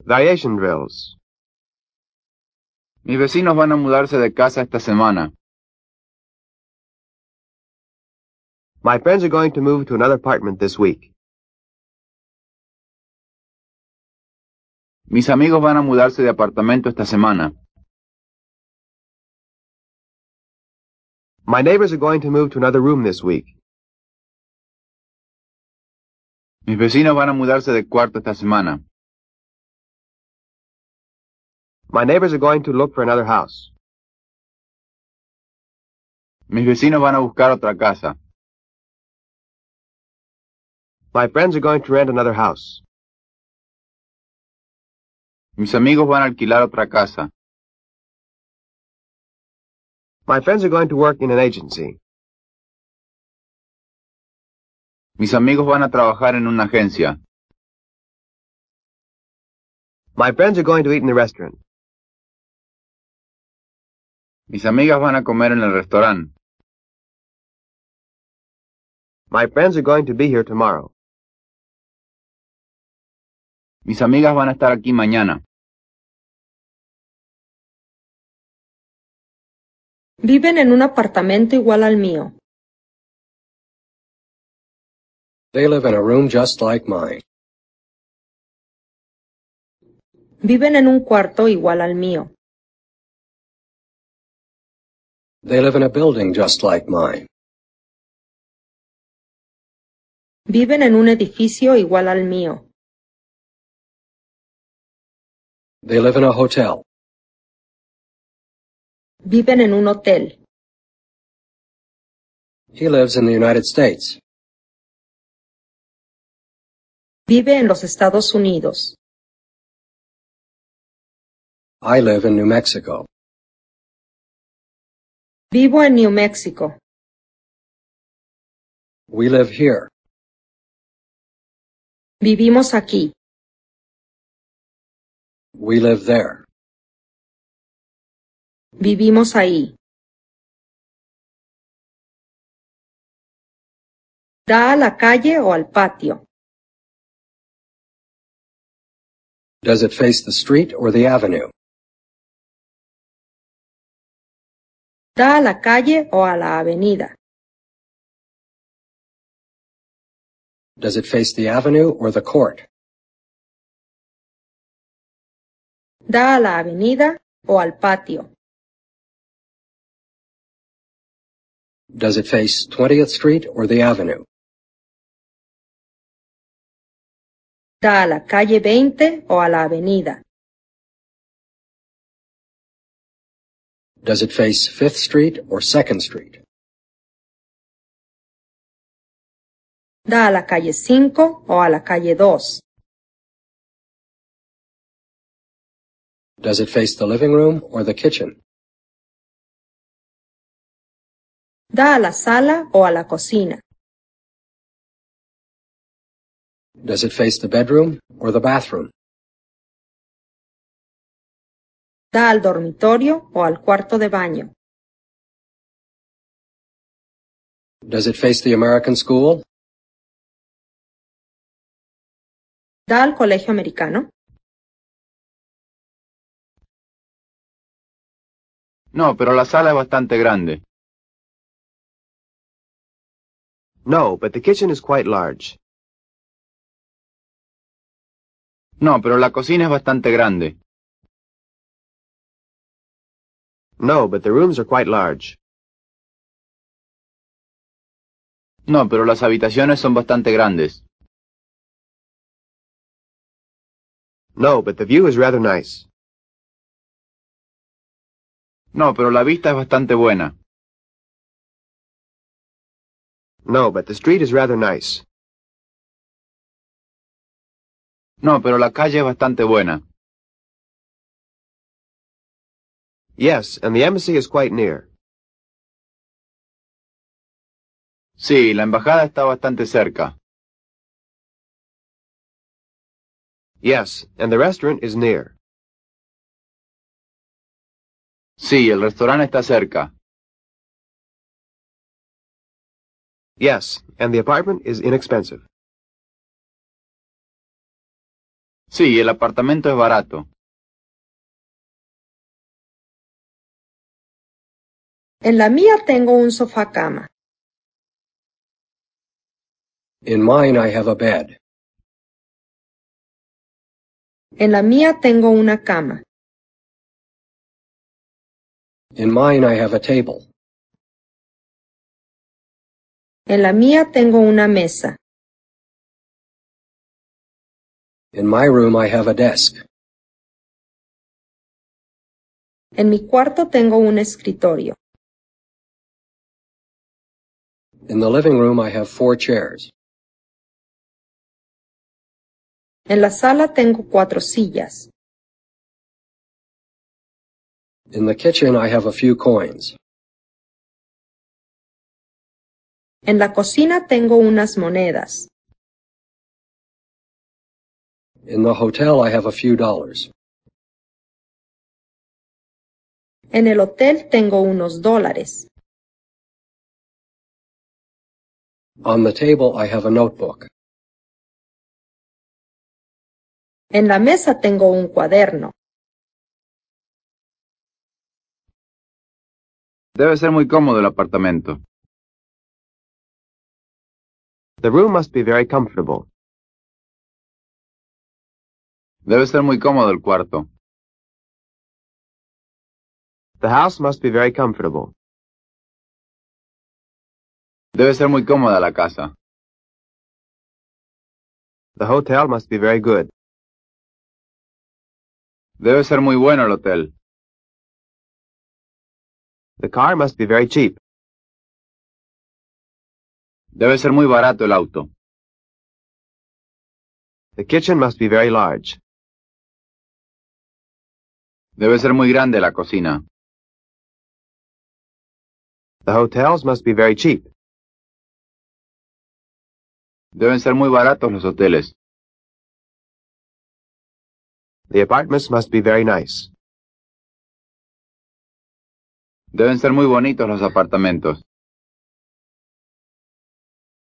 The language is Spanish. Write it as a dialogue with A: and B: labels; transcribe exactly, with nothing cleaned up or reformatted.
A: Variation drills.
B: Mis vecinos van a mudarse de casa esta semana.
A: My friends are going to move to another apartment this week.
B: Mis amigos van a mudarse de apartamento esta semana.
A: My neighbors are going to move to another room this week.
B: Mis vecinos van a mudarse de cuarto esta semana.
A: My neighbors are going to look for another house.
B: Mis vecinos van a buscar otra casa.
A: My friends are going to rent another house.
B: Mis amigos van a alquilar otra casa.
A: My friends are going to work in an agency.
B: Mis amigos van a trabajar en una agencia.
A: My friends are going to eat in the restaurant.
B: Mis amigas van a comer en el restaurante.
A: My friends are going to be here tomorrow.
B: Mis amigas van a estar aquí mañana.
C: Viven en un apartamento igual al mío.
D: They live in a room just like mine.
C: Viven en un cuarto igual al mío.
D: They live in a building just like mine.
C: Viven en un edificio igual al mío.
D: They live in a hotel.
C: Viven en un hotel.
D: He lives in the United States.
C: Vive en los Estados Unidos.
D: I live in New Mexico.
C: Vivo en New Mexico.
D: We live here.
C: Vivimos aquí.
D: We live there.
C: Vivimos ahí. ¿Da a la calle o al patio?
D: Does it face the street or the avenue?
C: ¿Da a la calle o a la avenida?
D: Does it face the avenue or the court?
C: ¿Da a la avenida o al patio?
D: Does it face twentieth Street or the avenue?
C: ¿Da a la calle veinte o a la avenida?
D: Does it face fifth Street or second Street?
C: ¿Da a la calle cinco o a la calle dos?
D: Does it face the living room or the kitchen?
C: ¿Da a la sala o a la cocina?
D: Does it face the bedroom or the bathroom?
C: ¿Da al dormitorio o al cuarto de baño?
D: Does it face the American school?
C: ¿Da al colegio americano?
B: No, pero la sala es bastante grande.
A: No, but the kitchen is quite large.
B: No, pero la cocina es bastante grande.
A: No, but the rooms are quite large.
B: No, pero las habitaciones son bastante grandes.
A: No, but the view is rather nice.
B: No, pero la vista es bastante buena.
A: No, but the street is rather nice.
B: No, pero la calle es bastante buena.
A: Yes, and the embassy is quite near.
B: Sí, la embajada está bastante cerca.
A: Yes, and the restaurant is near.
B: Sí, el restaurante está cerca.
A: Yes, and the apartment is inexpensive.
B: Sí, el apartamento es barato.
C: En la mía tengo un sofá cama.
D: In mine, I have a bed.
C: En la mía tengo una cama.
D: In mine, I have a table.
C: En la mía tengo una mesa.
D: In my room, I have a desk.
C: En mi cuarto tengo un escritorio.
D: In the living room, I have four chairs.
C: En la sala tengo cuatro sillas.
D: In the kitchen, I have a few coins.
C: En la cocina tengo unas monedas.
D: In the hotel, I have a few dollars.
C: En el hotel tengo unos dólares.
D: On the table, I have a notebook.
C: En la mesa tengo un cuaderno.
B: Debe ser muy cómodo el apartamento.
A: The room must be very comfortable.
B: Debe ser muy cómodo el cuarto.
A: The house must be very comfortable.
B: Debe ser muy cómoda la casa.
A: The hotel must be very good.
B: Debe ser muy bueno el hotel.
A: The car must be very cheap.
B: Debe ser muy barato el auto.
A: The kitchen must be very large.
B: Debe ser muy grande la cocina.
A: The hotels must be very cheap.
B: Deben ser muy baratos los hoteles.
A: The apartments must be very nice.
B: Deben ser muy bonitos los apartamentos.